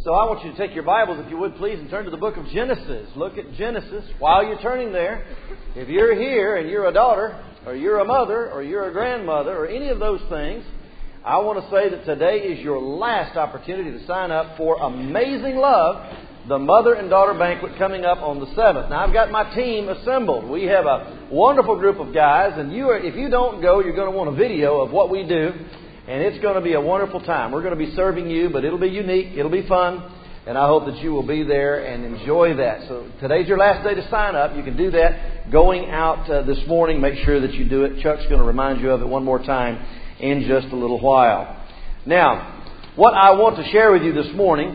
So I want you to take your Bibles, if you would please, and turn to the book of Genesis. Look at Genesis. While you're turning there, if you're here and you're a daughter, or you're a mother, or you're a grandmother, or any of those things, I want to say that today is your last opportunity to sign up for Amazing Love, the mother and daughter banquet coming up on the 7th. Now, I've got my team assembled. We have a wonderful group of guys, and if you don't go, you're going to want a video of what we do. And it's going to be a wonderful time. We're going to be serving you, but it'll be unique. It'll be fun. And I hope that you will be there and enjoy that. So today's your last day to sign up. You can do that going out this morning. Make sure that you do it. Chuck's going to remind you of it one more time in just a little while. Now, what I want to share with you this morning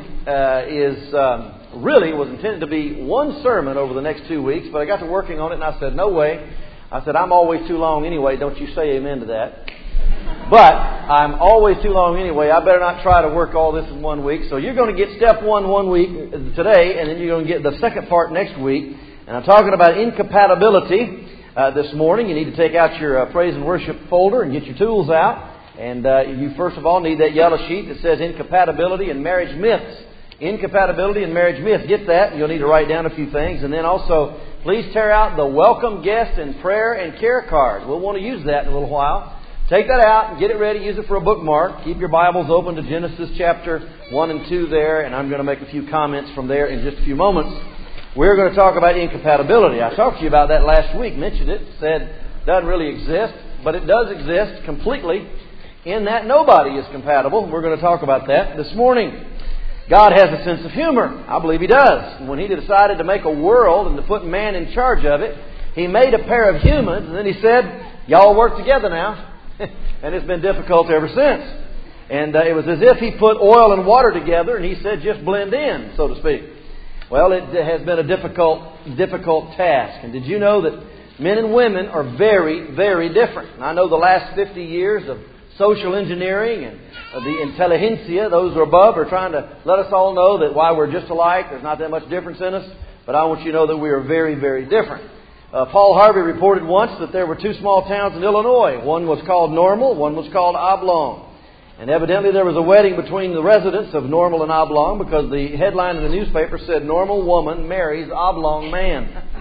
really was intended to be one sermon over the next 2 weeks. But I got to working on it and I said, no way. I said, I'm always too long anyway. Don't you say amen to that. But I'm always too long anyway. I better not try to work all this in 1 week. So you're going to get step one week today, and then you're going to get the second part next week. And I'm talking about incompatibility this morning. You need to take out your praise and worship folder and get your tools out. And you first of all need that yellow sheet that says incompatibility and marriage myths. Incompatibility and marriage myths. Get that, and you'll need to write down a few things. And then also, please tear out the welcome guest and prayer and care card. We'll want to use that in a little while. Take that out and get it ready. Use it for a bookmark. Keep your Bibles open to Genesis chapter 1 and 2 there. And I'm going to make a few comments from there in just a few moments. We're going to talk about incompatibility. I talked to you about that last week. Mentioned it. Said it doesn't really exist. But it does exist completely in that nobody is compatible. We're going to talk about that this morning. God has a sense of humor. I believe He does. When He decided to make a world and to put man in charge of it, He made a pair of humans. And then He said, y'all work together now. And it's been difficult ever since. And it was as if He put oil and water together and He said, just blend in, so to speak. Well, it has been a difficult task. And did you know that men and women are very, very different? And I know the last 50 years of social engineering and the intelligentsia, those who are above, are trying to let us all know that while we're just alike, there's not that much difference in us. But I want you to know that we are very, very different. Paul Harvey reported once that there were two small towns in Illinois. One was called Normal, one was called Oblong. And evidently there was a wedding between the residents of Normal and Oblong because the headline in the newspaper said, Normal woman marries Oblong man.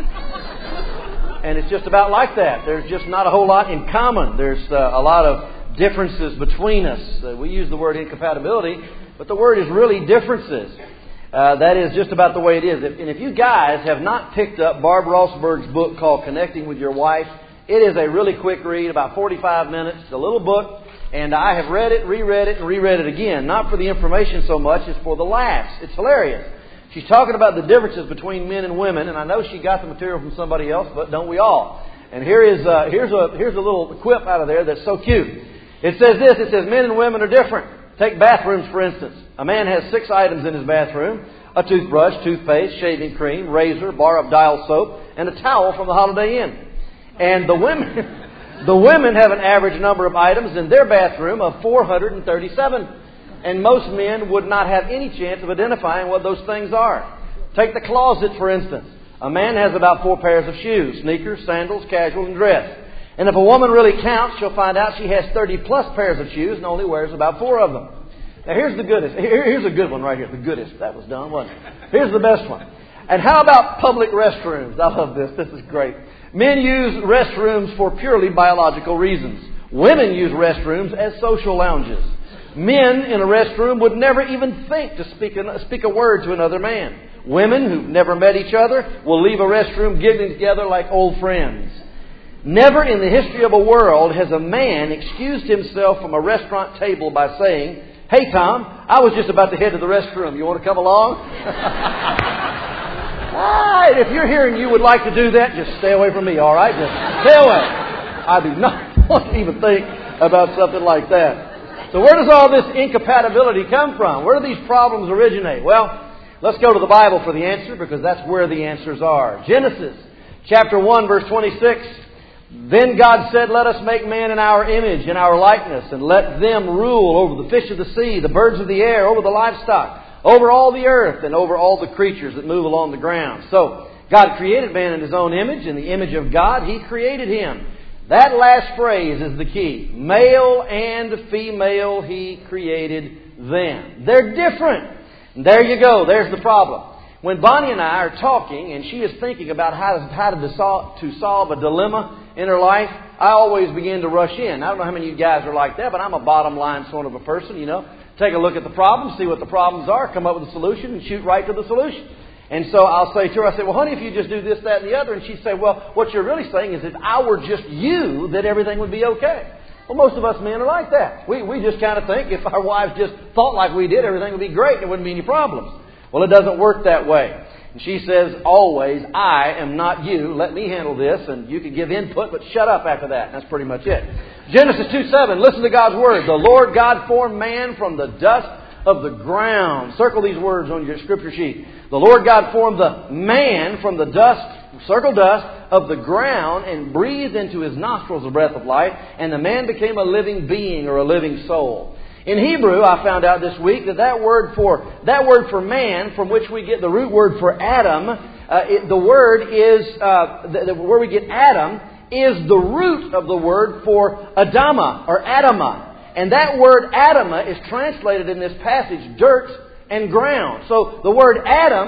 And it's just about like that. There's just not a whole lot in common. There's a lot of differences between us. We use the word incompatibility, but the word is really differences. That is just about the way it is. And if you guys have not picked up Barb Rossberg's book called Connecting with Your Wife, it is a really quick read, about 45 minutes. It's a little book, and I have read it, reread it, and reread it again. Not for the information so much as for the laughs. It's hilarious. She's talking about the differences between men and women, and I know she got the material from somebody else, but don't we all? And here's a little quip out of there that's so cute. It says this, it says men and women are different. Take bathrooms, for instance. A man has 6 items in his bathroom: a toothbrush, toothpaste, shaving cream, razor, bar of Dial soap, and a towel from the Holiday Inn. And the women have an average number of items in their bathroom of 437. And most men would not have any chance of identifying what those things are. Take the closet, for instance. A man has about 4 pairs of shoes: sneakers, sandals, casual, and dress. And if a woman really counts, she'll find out she has 30 plus pairs of shoes and only wears about 4 of them. Now here's the goodest. Here's a good one right here. The goodest. That was done, wasn't it? Here's the best one. And how about public restrooms? I love this. This is great. Men use restrooms for purely biological reasons. Women use restrooms as social lounges. Men in a restroom would never even think to speak a word to another man. Women who've never met each other will leave a restroom giggling together like old friends. Never in the history of a world has a man excused himself from a restaurant table by saying, "Hey, Tom, I was just about to head to the restroom. You want to come along?" Right. If you're here and you would like to do that, just stay away from me, all right? Just stay away. I do not want to even think about something like that. So where does all this incompatibility come from? Where do these problems originate? Well, let's go to the Bible for the answer, because that's where the answers are. Genesis chapter 1, verse 26. Then God said, let us make man in our image, in our likeness, and let them rule over the fish of the sea, the birds of the air, over the livestock, over all the earth, and over all the creatures that move along the ground. So, God created man in His own image. In the image of God, He created him. That last phrase is the key. Male and female He created them. They're different. And there you go. There's the problem. When Bonnie and I are talking and she is thinking about how to solve a dilemma in her life, I always begin to rush in. I don't know how many of you guys are like that, but I'm a bottom line sort of a person, you know. Take a look at the problem, see what the problems are, come up with a solution, and shoot right to the solution. And so I'll say to her, I say, well, honey, if you just do this, that, and the other. And she'd say, well, what you're really saying is if I were just you, that everything would be okay. Well, most of us men are like that. We just kind of think if our wives just thought like we did, everything would be great. There wouldn't be any problems. Well, it doesn't work that way. And she says, always, I am not you. Let me handle this. And you can give input, but shut up after that. That's pretty much it. Genesis 2:7. Listen to God's Word. The Lord God formed man from the dust of the ground. Circle these words on your scripture sheet. The Lord God formed the man from the dust, circle dust, of the ground and breathed into his nostrils the breath of life. And the man became a living being or a living soul. In Hebrew, I found out this week that word for man, from which we get the root word for Adam, where we get Adam is the root of the word for Adama or Adama. And that word Adama is translated in this passage dirt and ground. So the word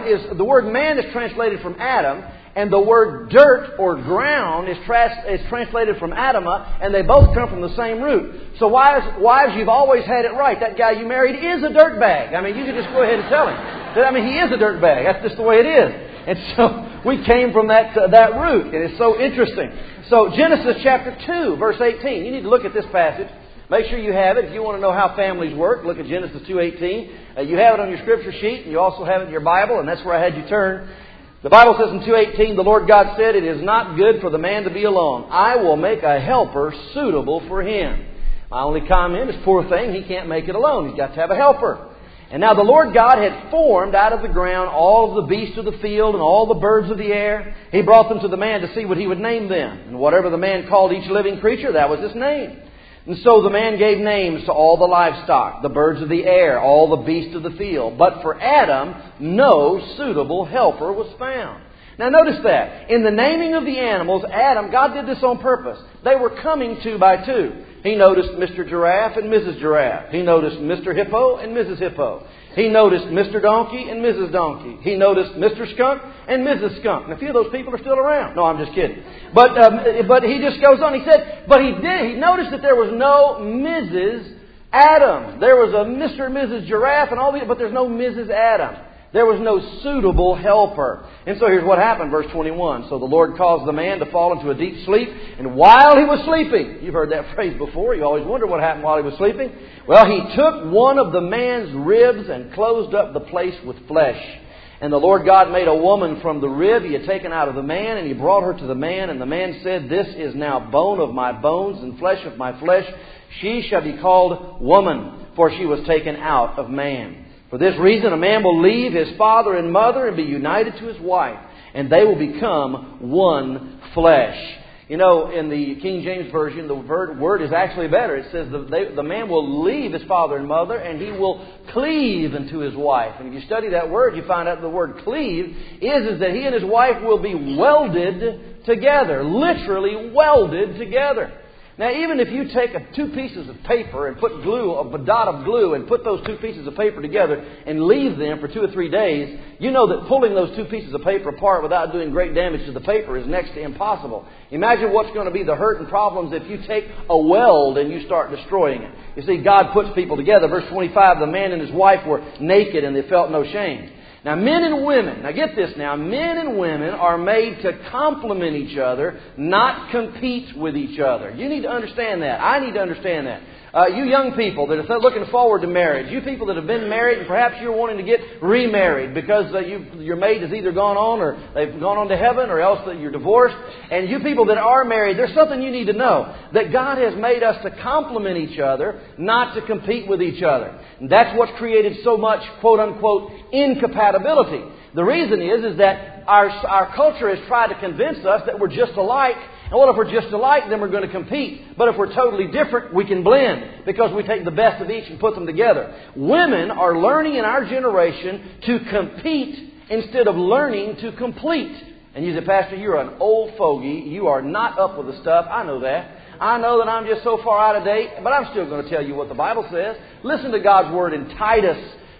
man is translated from Adam, and the word dirt or ground is translated from Adama, and they both come from the same root. So wives, you've always had it right. That guy you married is a dirtbag. I mean, you can just go ahead and tell him. I mean, he is a dirtbag. That's just the way it is. And so we came from that root. And it's so interesting. So Genesis chapter 2, verse 18. You need to look at this passage. Make sure you have it. If you want to know how families work, look at Genesis 2:18. You have it on your scripture sheet, and you also have it in your Bible, and that's where I had you turn. The Bible says in 2:18, the Lord God said, it is not good for the man to be alone. I will make a helper suitable for him. My only comment is, poor thing, he can't make it alone. He's got to have a helper. And now the Lord God had formed out of the ground all of the beasts of the field and all the birds of the air. He brought them to the man to see what he would name them. And whatever the man called each living creature, that was his name. And so the man gave names to all the livestock, the birds of the air, all the beasts of the field. But for Adam, no suitable helper was found. Now notice that. In the naming of the animals, Adam, God did this on purpose. They were coming two by two. He noticed Mr. Giraffe and Mrs. Giraffe. He noticed Mr. Hippo and Mrs. Hippo. He noticed Mr. Donkey and Mrs. Donkey. He noticed Mr. Skunk and Mrs. Skunk. And a few of those people are still around. No, I'm just kidding. But he just goes on. He said, he noticed that there was no Mrs. Adam. There was a Mr. and Mrs. Giraffe and all these, but there's no Mrs. Adam. There was no suitable helper. And so here's what happened, verse 21. So the Lord caused the man to fall into a deep sleep. And while he was sleeping, you've heard that phrase before. You always wonder what happened while he was sleeping. Well, he took one of the man's ribs and closed up the place with flesh. And the Lord God made a woman from the rib he had taken out of the man, and he brought her to the man. And the man said, this is now bone of my bones and flesh of my flesh. She shall be called woman, for she was taken out of man. For this reason, a man will leave his father and mother and be united to his wife, and they will become one flesh. You know, in the King James Version, the word is actually better. It says the man will leave his father and mother, and he will cleave unto his wife. And if you study that word, you find out the word cleave is that he and his wife will be welded together, literally welded together. Now, even if you take two pieces of paper and put a dot of glue, and put those two pieces of paper together and leave them for 2 or 3 days, you know that pulling those two pieces of paper apart without doing great damage to the paper is next to impossible. Imagine what's going to be the hurt and problems if you take a weld and you start destroying it. You see, God puts people together. Verse 25, the man and his wife were naked and they felt no shame. Now, men and women, now get this now, men and women are made to complement each other, not compete with each other. You need to understand that. I need to understand that. You young people that are looking forward to marriage, you people that have been married and perhaps you're wanting to get remarried because your mate has either gone on or they've gone on to heaven or else that you're divorced. And you people that are married, there's something you need to know. That God has made us to complement each other, not to compete with each other. And that's what's created so much, quote unquote, incompatibility. The reason is that our culture has tried to convince us that we're just alike. And well, if we're just alike, then we're going to compete. But if we're totally different, we can blend because we take the best of each and put them together. Women are learning in our generation to compete instead of learning to complete. And you say, Pastor, you're an old fogey. You are not up with the stuff. I know that. I know that I'm just so far out of date, but I'm still going to tell you what the Bible says. Listen to God's Word in Titus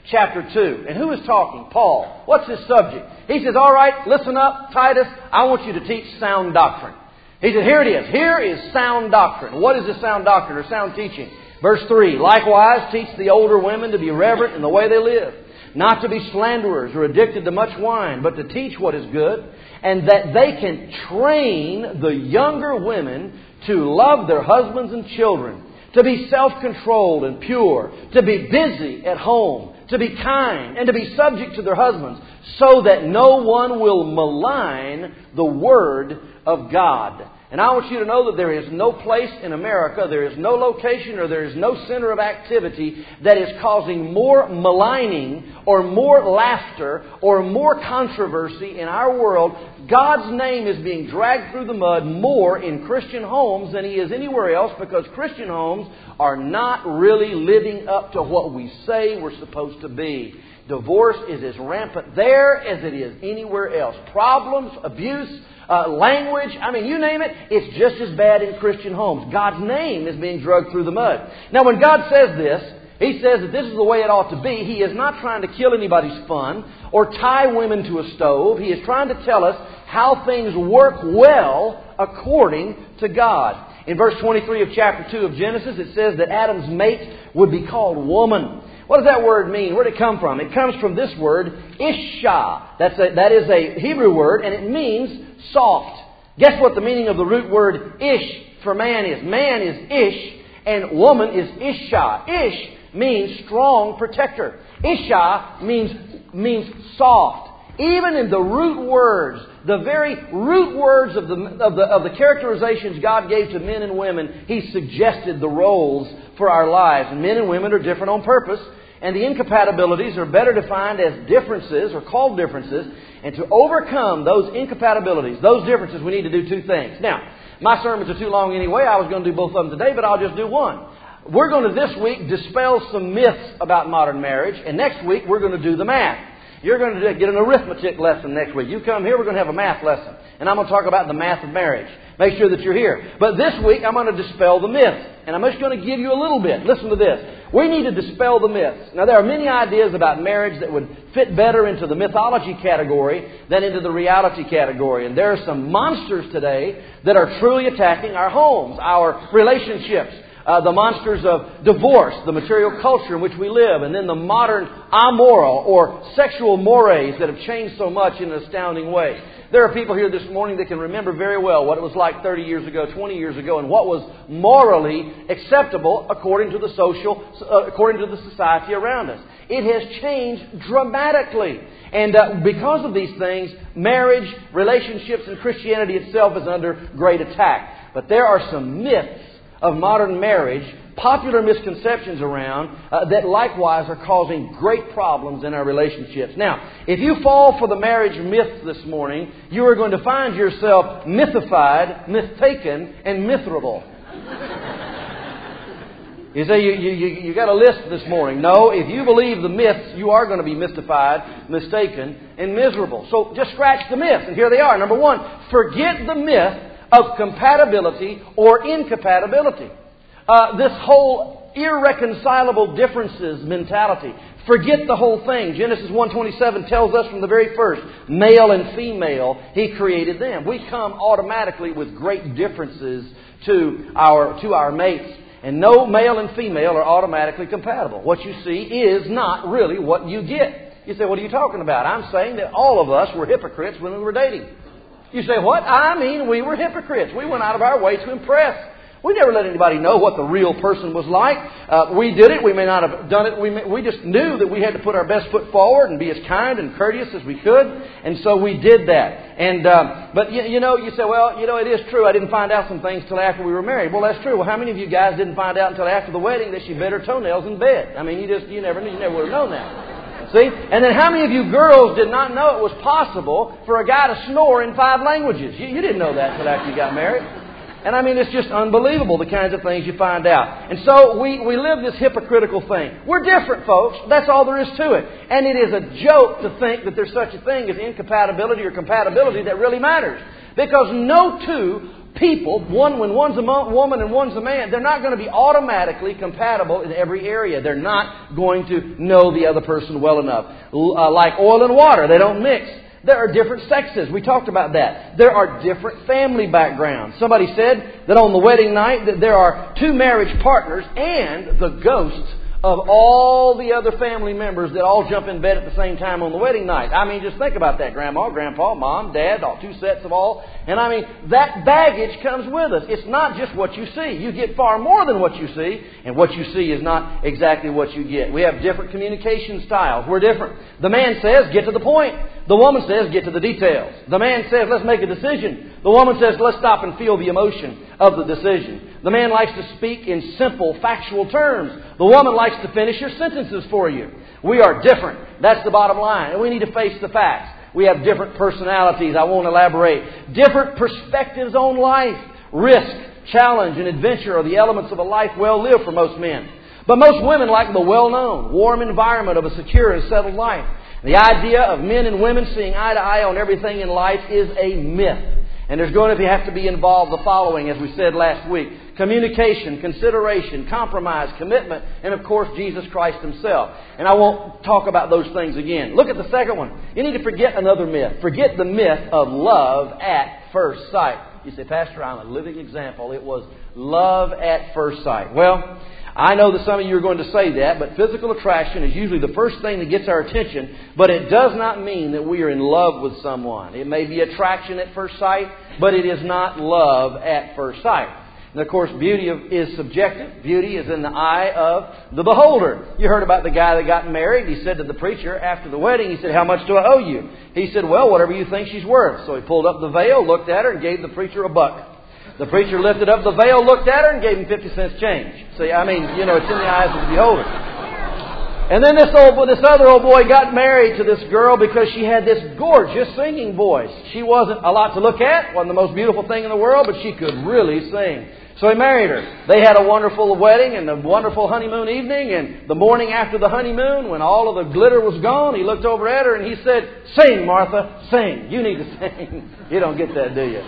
chapter 2. And who is talking? Paul. What's his subject? He says, all right, listen up, Titus. I want you to teach sound doctrine. He said, here it is. Here is sound doctrine. What is this sound doctrine or sound teaching? Verse 3, likewise teach the older women to be reverent in the way they live, not to be slanderers or addicted to much wine, but to teach what is good, and that they can train the younger women to love their husbands and children, to be self-controlled and pure, to be busy at home, to be kind, and to be subject to their husbands, so that no one will malign the Word of God. And I want you to know that there is no place in America, there is no location, or there is no center of activity that is causing more maligning or more laughter or more controversy in our world. God's name is being dragged through the mud more in Christian homes than He is anywhere else, because Christian homes are not really living up to what we say we're supposed to be. Divorce is as rampant there as it is anywhere else. Problems, abuse, language, I mean, you name it, it's just as bad in Christian homes. God's name is being dragged through the mud. Now, when God says this, He says that this is the way it ought to be. He is not trying to kill anybody's fun or tie women to a stove. He is trying to tell us how things work well according to God. In verse 23 of chapter 2 of Genesis, it says that Adam's mate would be called woman. What does that word mean? Where did it come from? It comes from this word, Isha. That is a Hebrew word, and it means soft. Guess what the meaning of the root word Ish for man is? Man is Ish, and woman is Isha. Ish means strong protector. Isha means soft. Even in the root words, the very root words of the characterizations God gave to men and women, He suggested the roles for our lives. And men and women are different on purpose, and the incompatibilities are better defined as differences or called differences. And to overcome those incompatibilities, those differences, we need to do two things. Now, my sermons are too long anyway. I was going to do both of them today, but I'll just do one. We're going to this week dispel some myths about modern marriage, and next week we're going to do the math. You're going to get an arithmetic lesson next week. You come here, we're going to have a math lesson. And I'm going to talk about the math of marriage. Make sure that you're here. But this week, I'm going to dispel the myths. And I'm just going to give you a little bit. Listen to this. We need to dispel the myths. Now, there are many ideas about marriage that would fit better into the mythology category than into the reality category. And there are some monsters today that are truly attacking our homes, our relationships. The monsters of divorce, the material culture in which we live, and then the modern amoral or sexual mores that have changed so much in an astounding way. There are people here this morning that can remember very well what it was like 30 years ago, 20 years ago, and what was morally acceptable according to the society around us. It has changed dramatically. And because of these things, marriage, relationships, and Christianity itself is under great attack. But there are some myths of modern marriage, popular misconceptions around that likewise are causing great problems in our relationships. Now, if you fall for the marriage myth this morning, you are going to find yourself mythified, mistaken, and miserable. You say you got a list this morning. No, if you believe the myths, you are going to be mystified, mistaken, and miserable. So just scratch the myths, and here they are. Number one, forget the myth of compatibility or incompatibility. This whole irreconcilable differences mentality. Forget the whole thing. Genesis 1:27 tells us from the very first, male and female, He created them. We come automatically with great differences to our mates. And no male and female are automatically compatible. What you see is not really what you get. You say, what are you talking about? I'm saying that all of us were hypocrites when we were dating. You say, what? I mean, we were hypocrites. We went out of our way to impress. We never let anybody know what the real person was like. We did it. We may not have done it. We just knew that we had to put our best foot forward and be as kind and courteous as we could. And so we did that. And but you say, well, it is true. I didn't find out some things till after we were married. Well, that's true. Well, how many of you guys didn't find out until after the wedding that she bit her toenails in bed? I mean, you never knew. You never would have known that. See? And then how many of you girls did not know it was possible for a guy to snore in 5 languages? You didn't know that until after you got married. And I mean, it's just unbelievable the kinds of things you find out. And so we live this hypocritical thing. We're different, folks. That's all there is to it. And it is a joke to think that there's such a thing as incompatibility or compatibility that really matters. Because no two people, when one's a woman and one's a man, they're not going to be automatically compatible in every area. They're not going to know the other person well enough. Like oil and water, they don't mix. There are different sexes. We talked about that. There are different family backgrounds. Somebody said that on the wedding night that there are 2 marriage partners and the ghosts of all the other family members that all jump in bed at the same time on the wedding night. I mean, just think about that. Grandma, Grandpa, Mom, Dad, all 2 sets of all. And I mean, that baggage comes with us. It's not just what you see. You get far more than what you see. And what you see is not exactly what you get. We have different communication styles. We're different. The man says, get to the point. The woman says, get to the details. The man says, let's make a decision. The woman says, let's stop and feel the emotion of the decision. The man likes to speak in simple, factual terms. The woman likes to finish your sentences for you. We are different. That's the bottom line. And we need to face the facts. We have different personalities. I won't elaborate. Different perspectives on life. Risk, challenge, and adventure are the elements of a life well lived for most men. But most women like the well-known, warm environment of a secure and settled life. The idea of men and women seeing eye to eye on everything in life is a myth. And there's going to have to be involved the following, as we said last week. Communication, consideration, compromise, commitment, and of course Jesus Christ Himself. And I won't talk about those things again. Look at the second one. You need to forget another myth. Forget the myth of love at first sight. You say, Pastor, I'm a living example. It was love at first sight. Well, I know that some of you are going to say that, but physical attraction is usually the first thing that gets our attention, but it does not mean that we are in love with someone. It may be attraction at first sight, but it is not love at first sight. And of course, beauty is subjective. Beauty is in the eye of the beholder. You heard about the guy that got married. He said to the preacher after the wedding, he said, how much do I owe you? He said, well, whatever you think she's worth. So he pulled up the veil, looked at her, and gave the preacher $1. The preacher lifted up the veil, looked at her, and gave him 50 cents change. See, I mean, it's in the eyes of the beholder. And then this other old boy got married to this girl because she had this gorgeous singing voice. She wasn't a lot to look at, wasn't the most beautiful thing in the world, but she could really sing. So he married her. They had a wonderful wedding and a wonderful honeymoon evening. And the morning after the honeymoon, when all of the glitter was gone, he looked over at her and he said, sing, Martha, sing. You need to sing. You don't get that, do you?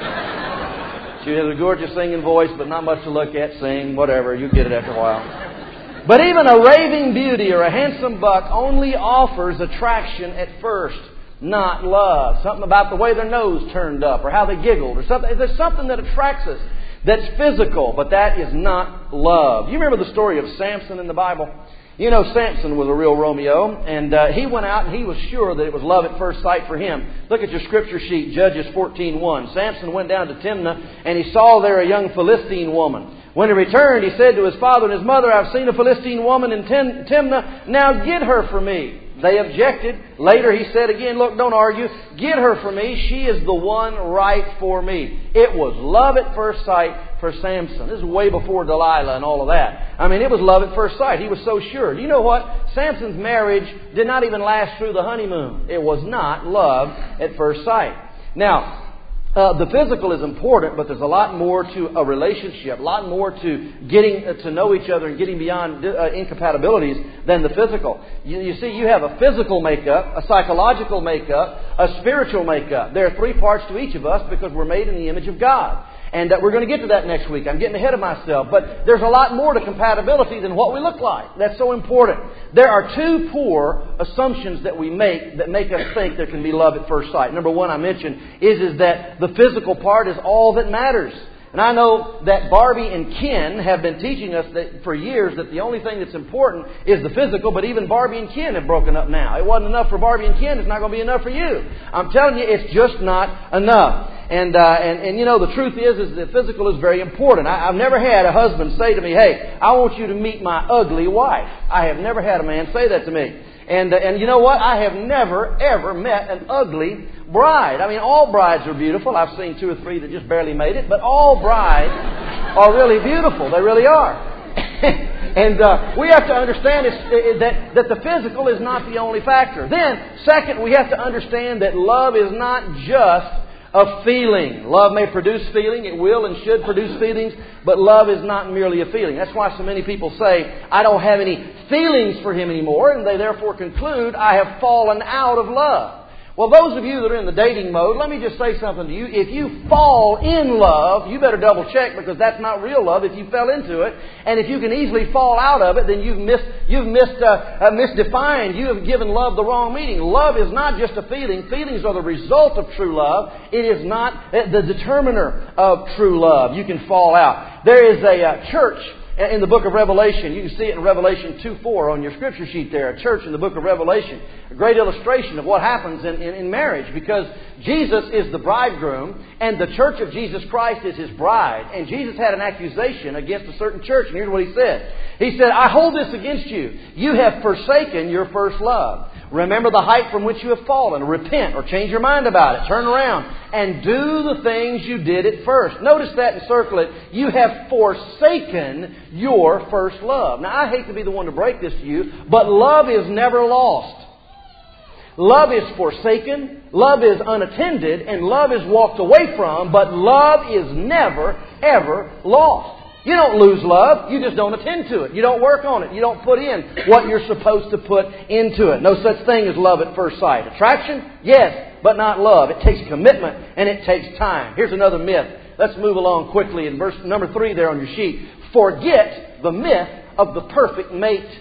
She has a gorgeous singing voice, but not much to look at. Sing, whatever. You get it after a while. But even a raving beauty or a handsome buck only offers attraction at first, not love. Something about the way their nose turned up or how they giggled or something. There's something that attracts us that's physical, but that is not love. You remember the story of Samson in the Bible? You know, Samson was a real Romeo, and he went out and he was sure that it was love at first sight for him. Look at your scripture sheet, Judges 14:1. Samson went down to Timnah, and he saw there a young Philistine woman. When he returned, he said to his father and his mother, I've seen a Philistine woman in Timnah, now get her for me. They objected. Later he said again, look, don't argue. Get her for me. She is the one right for me. It was love at first sight for Samson. This is way before Delilah and all of that. I mean, it was love at first sight. He was so sure. Do you know what? Samson's marriage did not even last through the honeymoon. It was not love at first sight. Now, the physical is important, but there's a lot more to a relationship, a lot more to getting to know each other and getting beyond incompatibilities than the physical. You see, you have a physical makeup, a psychological makeup, a spiritual makeup. There are 3 parts to each of us because we're made in the image of God. And we're going to get to that next week. I'm getting ahead of myself. But there's a lot more to compatibility than what we look like. That's so important. There are 2 poor assumptions that we make that make us think there can be love at first sight. Number 1 I mentioned is that the physical part is all that matters. And I know that Barbie and Ken have been teaching us that for years that the only thing that's important is the physical, but even Barbie and Ken have broken up now. It wasn't enough for Barbie and Ken, it's not going to be enough for you. I'm telling you, it's just not enough. And you know, the truth is that physical is very important. I've never had a husband say to me, hey, I want you to meet my ugly wife. I have never had a man say that to me. And you know what? I have never, ever met an ugly bride. I mean, all brides are beautiful. I've seen 2 or 3 that just barely made it. But all brides are really beautiful. They really are. And we have to understand that the physical is not the only factor. Then, second, we have to understand that love is not just a feeling. Love may produce feeling. It will and should produce feelings. But love is not merely a feeling. That's why so many people say, I don't have any feelings for him anymore. And they therefore conclude, I have fallen out of love. Well, those of you that are in the dating mode, let me just say something to you. If you fall in love, you better double check, because that's not real love if you fell into it. And if you can easily fall out of it, then you've misdefined. You have given love the wrong meaning. Love is not just a feeling. Feelings are the result of true love. It is not the determiner of true love. You can fall out. There is a church in the book of Revelation. You can see it in Revelation 2:4 on your scripture sheet there. A church in the book of Revelation. A great illustration of what happens in marriage, because Jesus is the bridegroom and the church of Jesus Christ is His bride. And Jesus had an accusation against a certain church. And here's what He said. He said, I hold this against you. You have forsaken your first love. Remember the height from which you have fallen. Repent or change your mind about it. Turn around and do the things you did at first. Notice that and circle it. You have forsaken your first love. Now, I hate to be the one to break this to you, but love is never lost. Love is forsaken, love is unattended, and love is walked away from, but love is never, ever lost. You don't lose love. You just don't attend to it. You don't work on it. You don't put in what you're supposed to put into it. No such thing as love at first sight. Attraction? Yes, but not love. It takes commitment and it takes time. Here's another myth. Let's move along quickly in verse number 3 there on your sheet. Forget the myth of the perfect mate.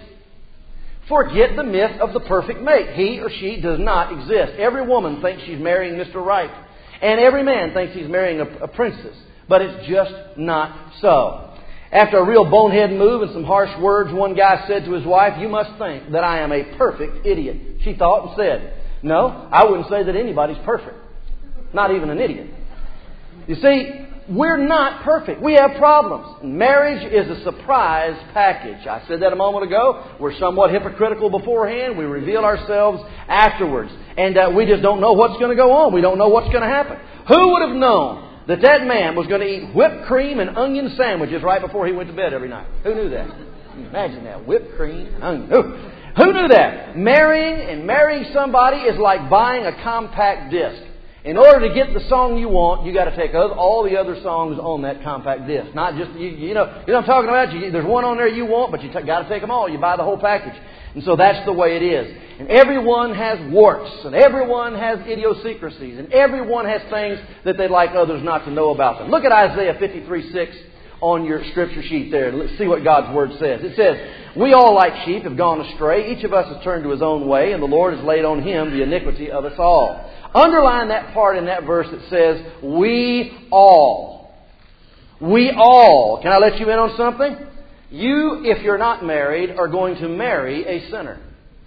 Forget the myth of the perfect mate. He or she does not exist. Every woman thinks she's marrying Mr. Right. And every man thinks he's marrying a princess. But it's just not so. After a real bonehead move and some harsh words, one guy said to his wife, you must think that I am a perfect idiot. She thought and said, no, I wouldn't say that anybody's perfect. Not even an idiot. You see, we're not perfect. We have problems. Marriage is a surprise package. I said that a moment ago. We're somewhat hypocritical beforehand. We reveal ourselves afterwards. And we just don't know what's going to go on. We don't know what's going to happen. Who would have known that man was going to eat whipped cream and onion sandwiches right before he went to bed every night? Who knew that? Imagine that. Whipped cream and onion. Who knew that? Marrying somebody is like buying a compact disc. In order to get the song you want, you got to take all the other songs on that compact disc. Not just, you know what I'm talking about? There's one on there you want, but you got to take them all. You buy the whole package. And so that's the way it is. And everyone has warts, and everyone has idiosyncrasies, and everyone has things that they'd like others not to know about them. Look at Isaiah 53:6 on your scripture sheet there. Let's see what God's Word says. It says, we all like sheep have gone astray. Each of us has turned to his own way, and the Lord has laid on him the iniquity of us all. Underline that part in that verse that says, we all. We all. Can I let you in on something? You, if you're not married, are going to marry a sinner.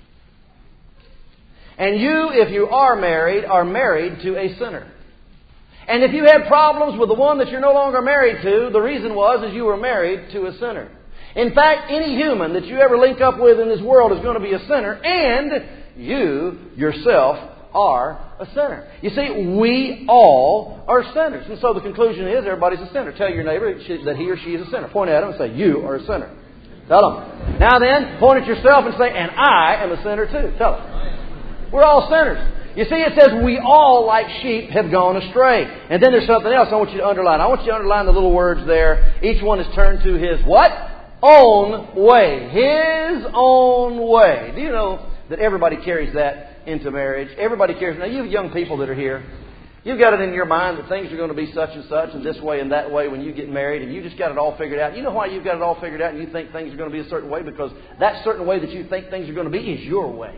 And you, if you are married to a sinner. And if you had problems with the one that you're no longer married to, the reason was you were married to a sinner. In fact, any human that you ever link up with in this world is going to be a sinner, and you yourself are a sinner. You see, we all are sinners. And so the conclusion is everybody's a sinner. Tell your neighbor that he or she is a sinner. Point at him and say, you are a sinner. Tell them. Now then, point at yourself and say, and I am a sinner too. Tell them. We're all sinners. You see, it says we all, like sheep, have gone astray. And then there's something else I want you to underline. I want you to underline the little words there. Each one is turned to his what? Own way. His own way. Do you know that everybody carries that into marriage? Everybody carries. Now, you young people that are here, you've got it in your mind that things are going to be such and such and this way and that way when you get married, and you just got it all figured out. You know why you've got it all figured out and you think things are going to be a certain way? Because that certain way that you think things are going to be is your way.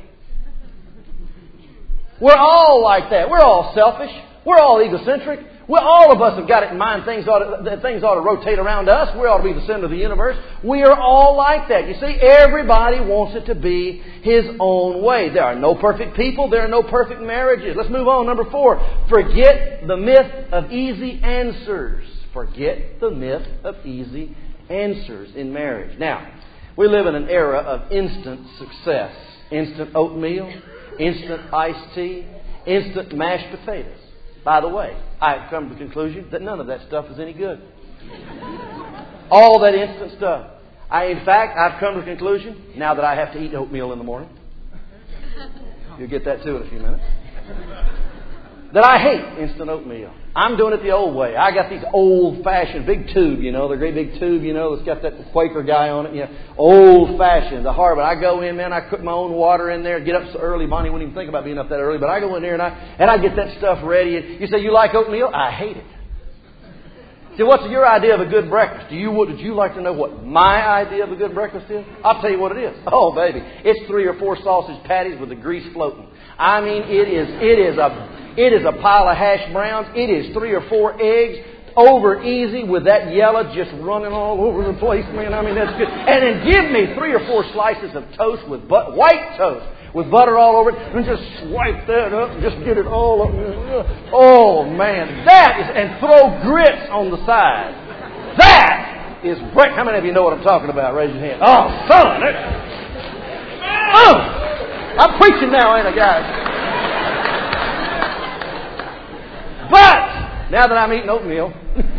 We're all like that. We're all selfish. We're all egocentric. All of us have got it in mind things ought to rotate around us. We ought to be the center of the universe. We are all like that. You see, everybody wants it to be his own way. There are no perfect people. There are no perfect marriages. Let's move on. Number 4. Forget the myth of easy answers. Forget the myth of easy answers in marriage. Now, we live in an era of instant success. Instant oatmeal, instant iced tea, instant mashed potatoes. By the way, I've come to the conclusion that none of that stuff is any good. All that instant stuff. In fact, I've come to the conclusion, now that I have to eat oatmeal in the morning. You'll get that too in a few minutes. that I hate instant oatmeal. I'm doing it the old way. I got these old-fashioned big tube, the great big tube, that's got that Quaker guy on it. Old-fashioned, the hard. But I go in, man, I cook my own water in there, get up so early. Bonnie wouldn't even think about being up that early. But I go in there and I get that stuff ready. And you say, you like oatmeal? I hate it. See, what's your idea of a good breakfast? Would you like to know what my idea of a good breakfast is? I'll tell you what it is. Oh, baby. It's 3 or 4 sausage patties with the grease floating. I mean, it is a pile of hash browns. It is 3 or 4 eggs over easy with that yellow just running all over the place, man. I mean, that's good. And then give me 3 or 4 slices of toast with white toast with butter all over it, and just swipe that up and just get it all up. Oh, man. And throw grits on the side. That is break. How many of you know what I'm talking about? Raise your hand. Oh, son. I'm preaching now, ain't I, guys? But, now that I'm eating oatmeal,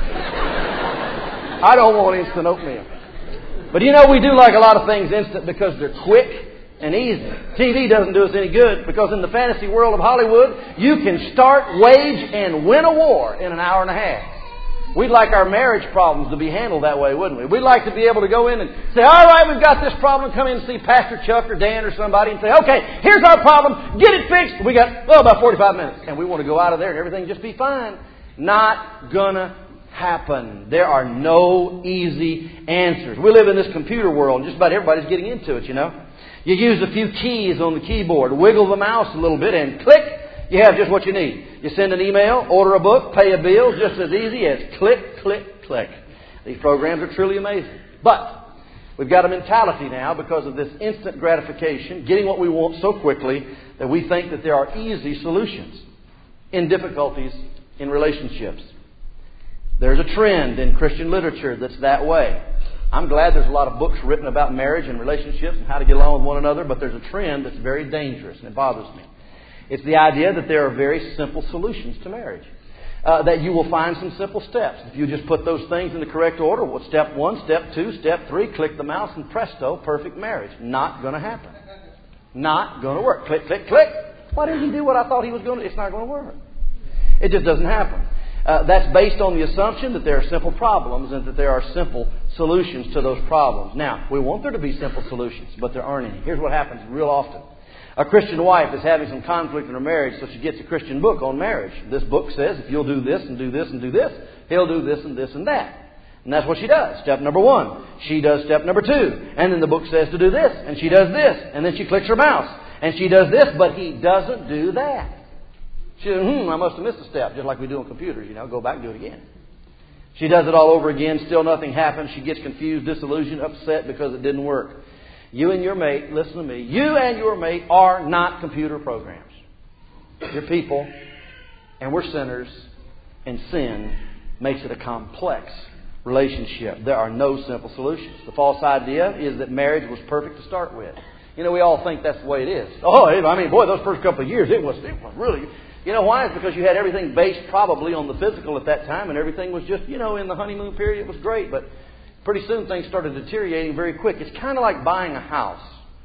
I don't want instant oatmeal. But we do like a lot of things instant because they're quick and easy. TV doesn't do us any good because in the fantasy world of Hollywood, you can start, wage, and win a war in an hour and a half. We'd like our marriage problems to be handled that way, wouldn't we? We'd like to be able to go in and say, all right, we've got this problem. Come in and see Pastor Chuck or Dan or somebody and say, okay, here's our problem. Get it fixed. We got, about 45 minutes. And we want to go out of there and everything just be fine. Not gonna happen. There are no easy answers. We live in this computer world and just about everybody's getting into it, You use a few keys on the keyboard, wiggle the mouse a little bit, and click, you have just what you need. You send an email, order a book, pay a bill, just as easy as click, click, click. These programs are truly amazing. But we've got a mentality now because of this instant gratification, getting what we want so quickly, that we think that there are easy solutions in difficulties in relationships. There's a trend in Christian literature that's that way. I'm glad there's a lot of books written about marriage and relationships and how to get along with one another, but there's a trend that's very dangerous and it bothers me. It's the idea that there are very simple solutions to marriage. That you will find some simple steps. If you just put those things in the correct order, step 1, step 2, step 3, click the mouse and presto, perfect marriage. Not going to happen. Not going to work. Click, click, click. Why didn't he do what I thought he was going to do? It's not going to work. It just doesn't happen. That's based on the assumption that there are simple problems and that there are simple solutions to those problems. Now, we want there to be simple solutions, but there aren't any. Here's what happens real often. A Christian wife is having some conflict in her marriage, so she gets a Christian book on marriage. This book says, if you'll do this and do this and do this, he'll do this and this and that. And that's what she does. Step number 1. She does step number 2. And then the book says to do this, and she does this. And then she clicks her mouse, and she does this, but he doesn't do that. She says, I must have missed a step, just like we do on computers, go back and do it again. She does it all over again, still nothing happens. She gets confused, disillusioned, upset because it didn't work. You and your mate, listen to me, you and your mate are not computer programs. You're people, and we're sinners, and sin makes it a complex relationship. There are no simple solutions. The false idea is that marriage was perfect to start with. We all think that's the way it is. Those first couple of years, it was really... You know why? It's because you had everything based probably on the physical at that time, and everything was just, in the honeymoon period, it was great. But pretty soon things started deteriorating very quick. It's kind of like buying a house.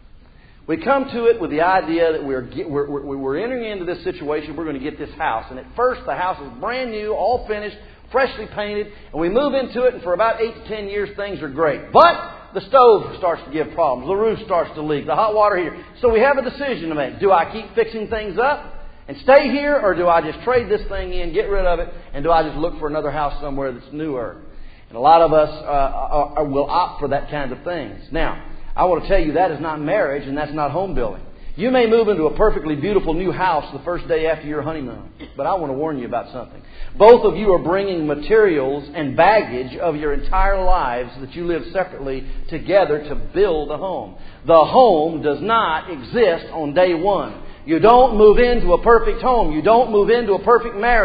We come to it with the idea that we're entering into this situation, we're going to get this house. And at first the house is brand new, all finished, freshly painted, and we move into it, and for about 8 to 10 years things are great. But the stove starts to give problems, the roof starts to leak, the hot water heater. So we have a decision to make. Do I keep fixing things up and stay here, or do I just trade this thing in, get rid of it, and do I just look for another house somewhere that's newer? And a lot of us will opt for that kind of things. Now, I want to tell you that is not marriage and that's not home building. You may move into a perfectly beautiful new house the first day after your honeymoon, but I want to warn you about something. Both of you are bringing materials and baggage of your entire lives that you live separately together to build a home. The home does not exist on day one. You don't move into a perfect home. You don't move into a perfect marriage.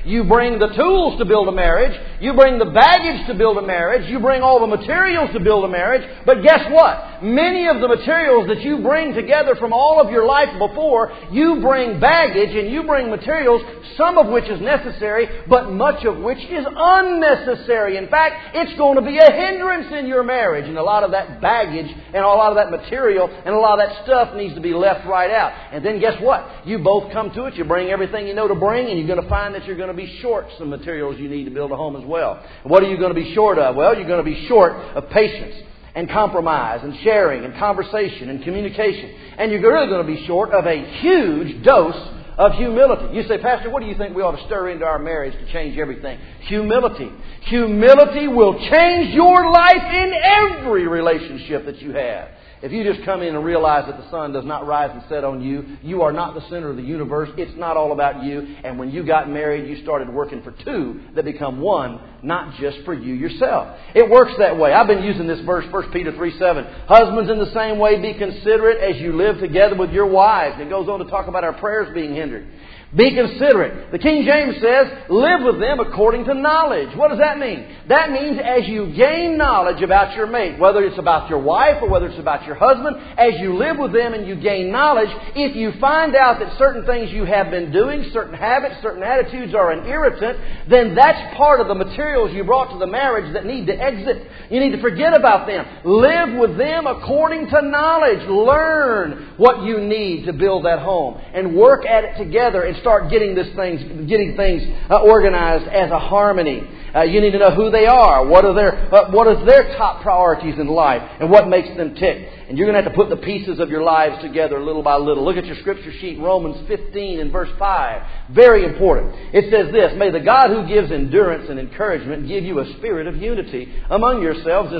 You bring the tools to build a marriage. You bring the baggage to build a marriage. You bring all the materials to build a marriage. But guess what? Many of the materials that you bring together from all of your life before, you bring baggage and you bring materials, some of which is necessary, but much of which is unnecessary. In fact, it's going to be a hindrance in your marriage. And a lot of that baggage and a lot of that material and a lot of that stuff needs to be left right out. And then guess what? You both come to it. You bring everything you know to bring, and you're going to find that you're going to be short some materials you need to build a home as well. What are you going to be short of? Well, you're going to be short of patience and compromise and sharing and conversation and communication. And you're really going to be short of a huge dose of humility. You say, Pastor, what do you think we ought to stir into our marriage to change everything? Humility. Humility will change your life in every relationship that you have. If you just come in and realize that the sun does not rise and set on you, you are not the center of the universe. It's not all about you. And when you got married, you started working for two that become one, not just for you yourself. It works that way. I've been using this verse, 1 Peter 3:7. Husbands, in the same way, be considerate as you live together with your wives. And it goes on to talk about our prayers being hindered. Be considerate. The King James says, live with them according to knowledge. What does that mean? That means as you gain knowledge about your mate, whether it's about your wife or whether it's about your husband, as you live with them and you gain knowledge, if you find out that certain things you have been doing, certain habits, certain attitudes are an irritant, then that's part of the materials you brought to the marriage that need to exit. You need to forget about them. Live with them according to knowledge. Learn what you need to build that home and work at it together and start getting things organized as a harmony. You need to know who they are, what is their top priorities in life, and what makes them tick. And you're going to have to put the pieces of your lives together little by little. Look at your scripture sheet, Romans 15 and verse 5. Very important. It says this, may the God who gives endurance and encouragement give you a spirit of unity among yourselves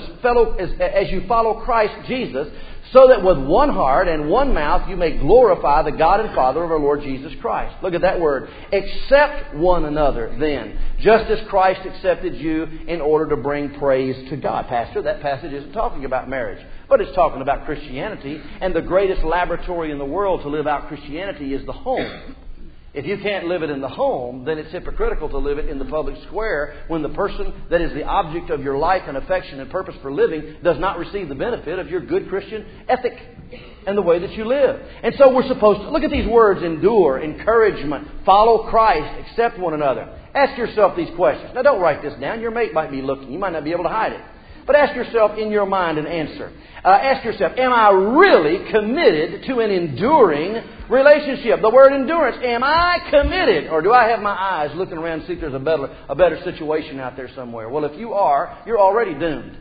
as you follow Christ Jesus, so that with one heart and one mouth you may glorify the God and Father of our Lord Jesus Christ. Look at that word. Accept one another then, just as Christ accepted you in order to bring praise to God. Pastor, that passage isn't talking about marriage, but it's talking about Christianity. And the greatest laboratory in the world to live out Christianity is the home. If you can't live it in the home, then it's hypocritical to live it in the public square when the person that is the object of your life and affection and purpose for living does not receive the benefit of your good Christian ethic and the way that you live. And so we're supposed to look at these words: endure, encouragement, follow Christ, accept one another. Ask yourself these questions. Now don't write this down. Your mate might be looking. You might not be able to hide it. But ask yourself in your mind an answer. Ask yourself, am I really committed to an enduring relationship? The word endurance, am I committed? Or do I have my eyes looking around to see if there's a better situation out there somewhere? Well, if you are, you're already doomed.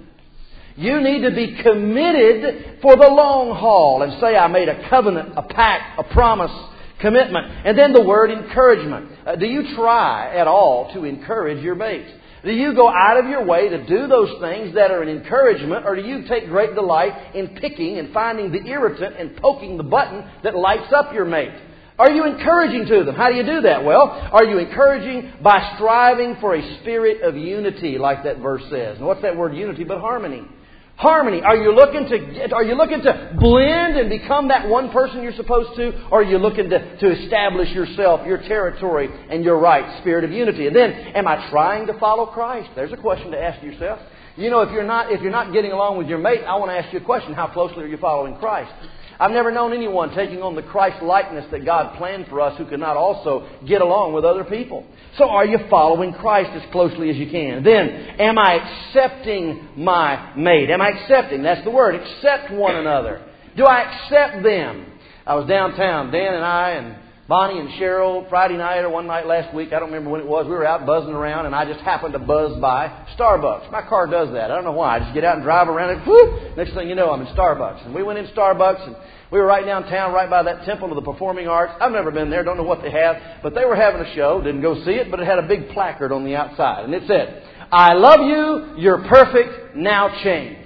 You need to be committed for the long haul and say, I made a covenant, a pact, a promise, commitment. And then the word encouragement. Do you try at all to encourage your mates? Do you go out of your way to do those things that are an encouragement, or do you take great delight in picking and finding the irritant and poking the button that lights up your mate? Are you encouraging to them? How do you do that? Well, are you encouraging by striving for a spirit of unity, like that verse says? And what's that word unity but harmony? Harmony. Are you looking to blend and become that one person you're supposed to? Or are you looking to establish yourself, your territory, and your right spirit of unity? And then, am I trying to follow Christ? There's a question to ask yourself. You know, if you're not getting along with your mate, I want to ask you a question. How closely are you following Christ? I've never known anyone taking on the Christ likeness that God planned for us who could not also get along with other people. So are you following Christ as closely as you can? Then, am I accepting my mate? Am I accepting? That's the word. Accept one another. Do I accept them? I was downtown. Dan and I and Bonnie and Cheryl, Friday night or one night last week, I don't remember when it was, we were out buzzing around and I just happened to buzz by Starbucks. My car does that. I don't know why. I just get out and drive around and whoop, next thing you know, I'm in Starbucks. And we went in Starbucks and we were right downtown, right by that Temple of the Performing Arts. I've never been there, don't know what they have, but they were having a show. Didn't go see it, but it had a big placard on the outside. And it said, I love you, you're perfect, now change.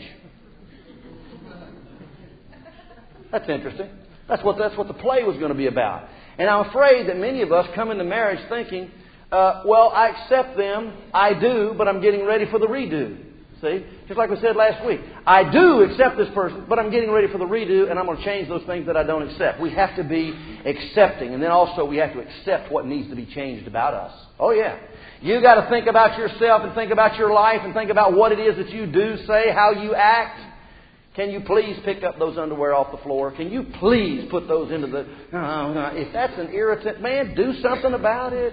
That's interesting. That's what the play was going to be about. And I'm afraid that many of us come into marriage thinking, well, I accept them, I do, but I'm getting ready for the redo. See? Just like we said last week. I do accept this person, but I'm getting ready for the redo, and I'm going to change those things that I don't accept. We have to be accepting. And then also we have to accept what needs to be changed about us. Oh, yeah. You got to think about yourself and think about your life and think about what it is that you do, say, how you act. Can you please pick up those underwear off the floor? Can you please put those into the... If that's an irritant, man, do something about it.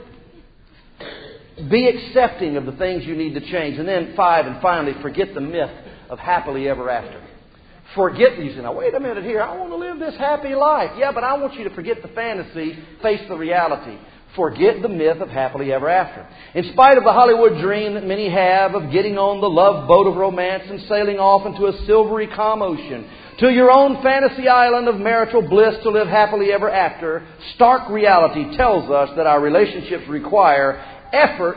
Be accepting of the things you need to change. And then 5, and finally, forget the myth of happily ever after. Forget, you say, now wait a minute here, I want to live this happy life. Yeah, but I want you to forget the fantasy, face the reality. Forget the myth of happily ever after. In spite of the Hollywood dream that many have of getting on the love boat of romance and sailing off into a silvery calm ocean, to your own fantasy island of marital bliss to live happily ever after, stark reality tells us that our relationships require effort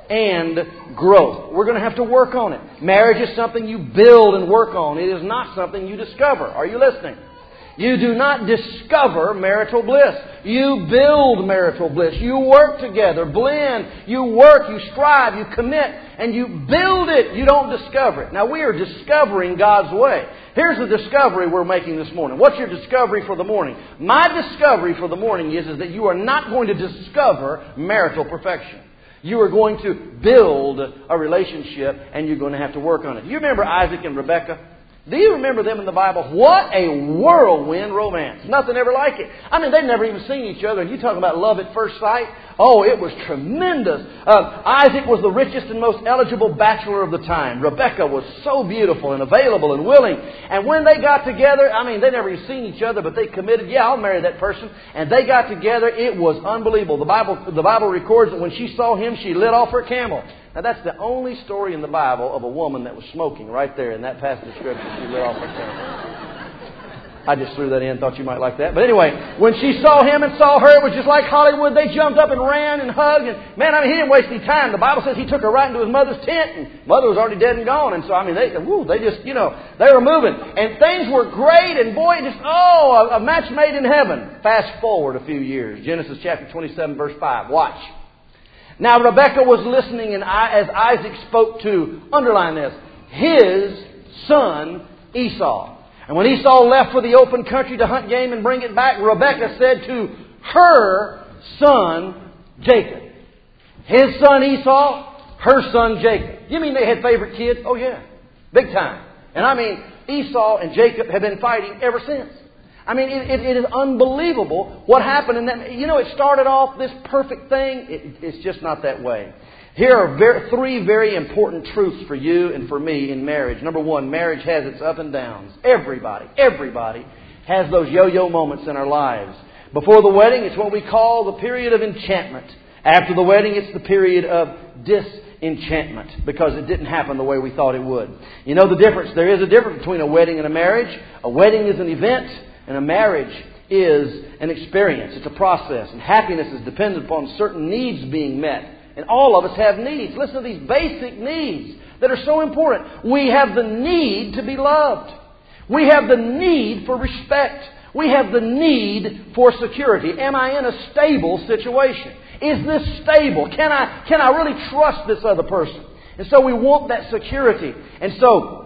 and growth. We're going to have to work on it. Marriage is something you build and work on. It is not something you discover. Are you listening? You do not discover marital bliss. You build marital bliss. You work together, blend. You work, you strive, you commit, and you build it. You don't discover it. Now, we are discovering God's way. Here's the discovery we're making this morning. What's your discovery for the morning? My discovery for the morning is that you are not going to discover marital perfection. You are going to build a relationship, and you're going to have to work on it. You remember Isaac and Rebekah? Do you remember them in the Bible? What a whirlwind romance. Nothing ever like it. I mean, they'd never even seen each other. And you talk about love at first sight. Oh, it was tremendous. Isaac was the richest and most eligible bachelor of the time. Rebekah was so beautiful and available and willing. And when they got together, I mean, they'd never even seen each other, but they committed, yeah, I'll marry that person. And they got together. It was unbelievable. The Bible records that when she saw him, she lit off her camel. Now, that's the only story in the Bible of a woman that was smoking right there in that passage of Scripture. She lit off her camel. I just threw that in, thought you might like that. But anyway, when she saw him and saw her, it was just like Hollywood. They jumped up and ran and hugged. And man, I mean, he didn't waste any time. The Bible says he took her right into his mother's tent, and mother was already dead and gone. And so, I mean, they just, they were moving. And things were great, and boy, a match made in heaven. Fast forward a few years. Genesis chapter 27, verse 5. Watch. Now, Rebekah was listening, and as Isaac spoke to, underline this, his son Esau. And when Esau left for the open country to hunt game and bring it back, Rebekah said to her son Jacob. His son Esau, her son Jacob. You mean they had favorite kids? Oh yeah, big time. And I mean, Esau and Jacob have been fighting ever since. I mean, it is unbelievable what happened in that. It started off this perfect thing. It's just not that way. Here are three very important truths for you and for me in marriage. Number one, marriage has its up and downs. Everybody has those yo-yo moments in our lives. Before the wedding, it's what we call the period of enchantment. After the wedding, it's the period of disenchantment because it didn't happen the way we thought it would. You know the difference. There is a difference between a wedding and a marriage. A wedding is an event, and a marriage is an experience. It's a process. And happiness is dependent upon certain needs being met. And all of us have needs. Listen to these basic needs that are so important. We have the need to be loved. We have the need for respect. We have the need for security. Am I in a stable situation? Is this stable? Can I really trust this other person? And so we want that security. And so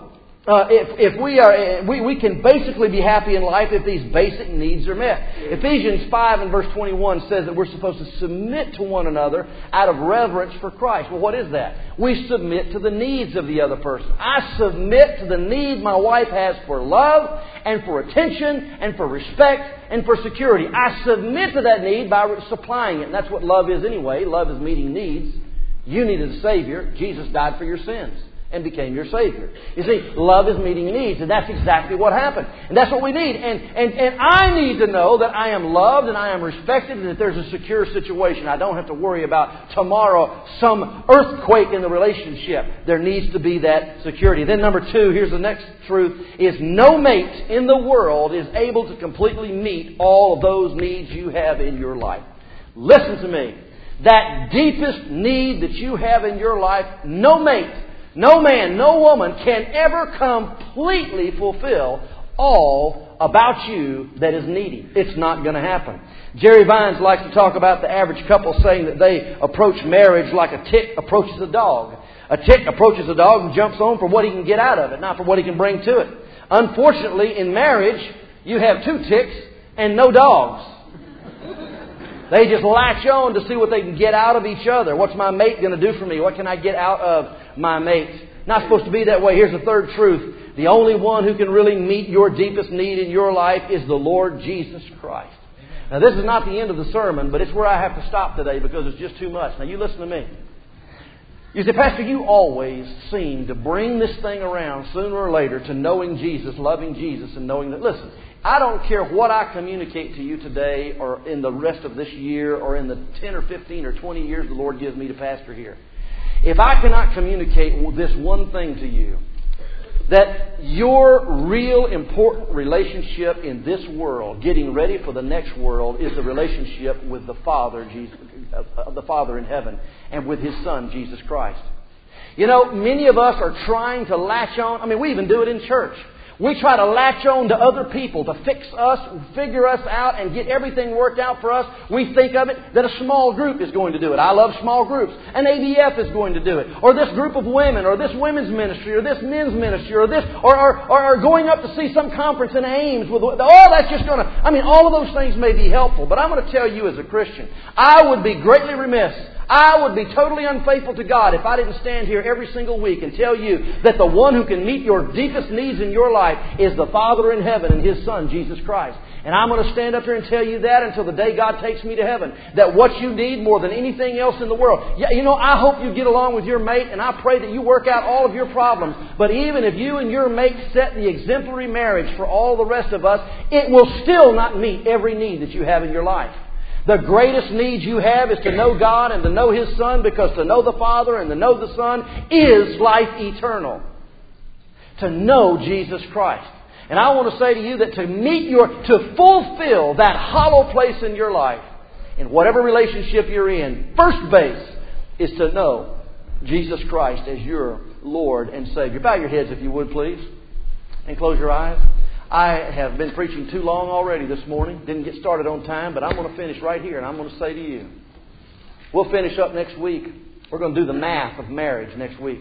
if we can basically be happy in life if these basic needs are met. Ephesians 5 and verse 21 says that we're supposed to submit to one another out of reverence for Christ. Well, what is that? We submit to the needs of the other person. I submit to the need my wife has for love and for attention and for respect and for security. I submit to that need by supplying it. And that's what love is anyway. Love is meeting needs. You needed a Savior. Jesus died for your sins and became your Savior. You see, love is meeting needs, and that's exactly what happened. And that's what we need. And I need to know that I am loved and I am respected and that there's a secure situation. I don't have to worry about tomorrow some earthquake in the relationship. There needs to be that security. Then number two, here's the next truth, is no mate in the world is able to completely meet all of those needs you have in your life. Listen to me. That deepest need that you have in your life, no mate, no man, no woman can ever completely fulfill all about you that is needy. It's not going to happen. Jerry Vines likes to talk about the average couple saying that they approach marriage like a tick approaches a dog. A tick approaches a dog and jumps on for what he can get out of it, not for what he can bring to it. Unfortunately, in marriage, you have 2 ticks and no dogs. They just latch on to see what they can get out of each other. What's my mate going to do for me? What can I get out of my mate? Not supposed to be that way. Here's the third truth. The only one who can really meet your deepest need in your life is the Lord Jesus Christ. Now, this is not the end of the sermon, but it's where I have to stop today because it's just too much. Now, you listen to me. You say, Pastor, you always seem to bring this thing around sooner or later to knowing Jesus, loving Jesus, and knowing that. Listen, I don't care what I communicate to you today or in the rest of this year or in the 10 or 15 or 20 years the Lord gives me to pastor here. If I cannot communicate this one thing to you, that your real important relationship in this world, getting ready for the next world, is the relationship with the Father, Jesus, the Father in heaven, and with His Son, Jesus Christ. You know, many of us are trying to latch on. I mean, we even do it in church. We try to latch on to other people to fix us, figure us out, and get everything worked out for us. We think of it that a small group is going to do it. I love small groups. An ABF is going to do it. Or this group of women, or this women's ministry, or this men's ministry, or this, or going up to see some conference in Ames. That's just going to... I mean, all of those things may be helpful, but I'm going to tell you as a Christian, I would be greatly remiss, I would be totally unfaithful to God if I didn't stand here every single week and tell you that the one who can meet your deepest needs in your life is the Father in heaven and His Son, Jesus Christ. And I'm going to stand up here and tell you that until the day God takes me to heaven. That what you need more than anything else in the world. Yeah, you know, I hope you get along with your mate, and I pray that you work out all of your problems. But even if you and your mate set the exemplary marriage for all the rest of us, it will still not meet every need that you have in your life. The greatest need you have is to know God and to know His Son, because to know the Father and to know the Son is life eternal. To know Jesus Christ. And I want to say to you that to fulfill that hollow place in your life, in whatever relationship you're in, first base is to know Jesus Christ as your Lord and Savior. Bow your heads if you would, please, and close your eyes. I have been preaching too long already this morning. Didn't get started on time, but I'm going to finish right here, and I'm going to say to you, we'll finish up next week. We're going to do the math of marriage next week.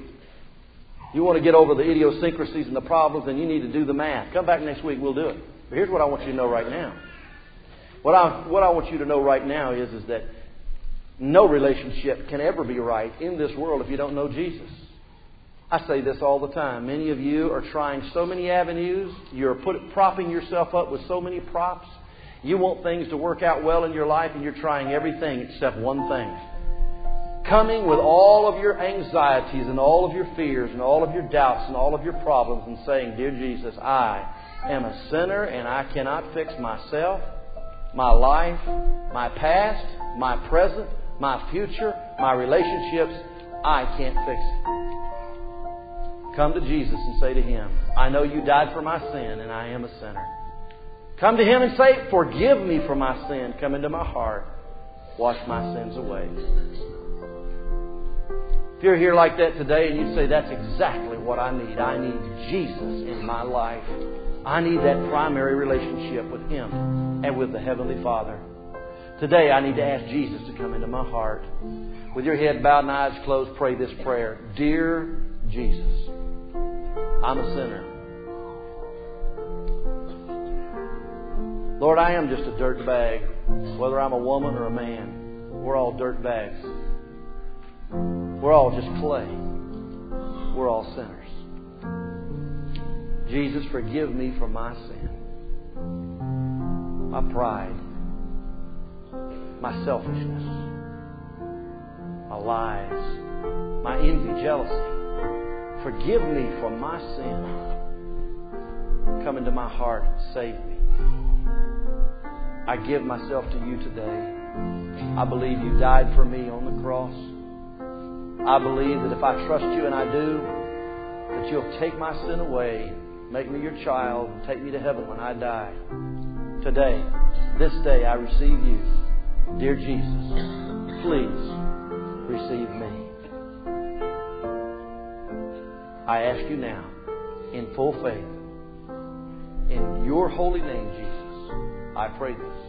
You want to get over the idiosyncrasies and the problems, then you need to do the math. Come back next week, we'll do it. But here's what I want you to know right now. What I want you to know right now is that no relationship can ever be right in this world if you don't know Jesus. I say this all the time. Many of you are trying so many avenues. You're propping yourself up with so many props. You want things to work out well in your life, and you're trying everything except one thing. Coming with all of your anxieties and all of your fears and all of your doubts and all of your problems and saying, Dear Jesus, I am a sinner and I cannot fix myself, my life, my past, my present, my future, my relationships. I can't fix it. Come to Jesus and say to Him, I know You died for my sin and I am a sinner. Come to Him and say, forgive me for my sin. Come into my heart. Wash my sins away. If you're here like that today and you say, that's exactly what I need. I need Jesus in my life. I need that primary relationship with Him and with the Heavenly Father. Today I need to ask Jesus to come into my heart. With your head bowed and eyes closed, pray this prayer. Dear Jesus, I'm a sinner. Lord, I am just a dirt bag. Whether I'm a woman or a man, we're all dirt bags. We're all just clay. We're all sinners. Jesus, forgive me for my sin, my pride, my selfishness, my lies, my envy, jealousy. Forgive me for my sin. Come into my heart. Save me. I give myself to You today. I believe You died for me on the cross. I believe that if I trust You, and I do, that You'll take my sin away, make me Your child, and take me to heaven when I die. Today, this day, I receive You. Dear Jesus, please receive me. I ask You now, in full faith, in Your holy name, Jesus, I pray this.